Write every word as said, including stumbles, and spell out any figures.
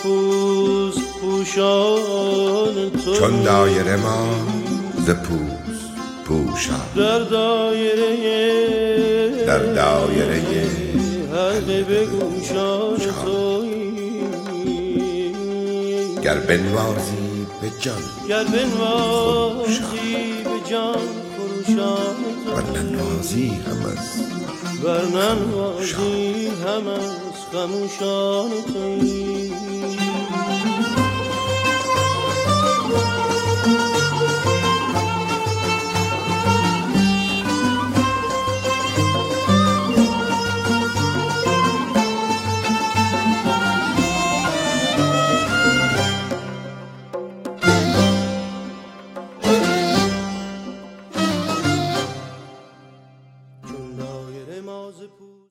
پوست پوشان تویی، چون دایره ما ز پوست پوشان، در دایره در دایره حلقه به گوشان تویی. گر بنوازی به جان گر بنوازی به جان خروشان ور ننوازی هم از ور ننوازی هم از خموشان تویی.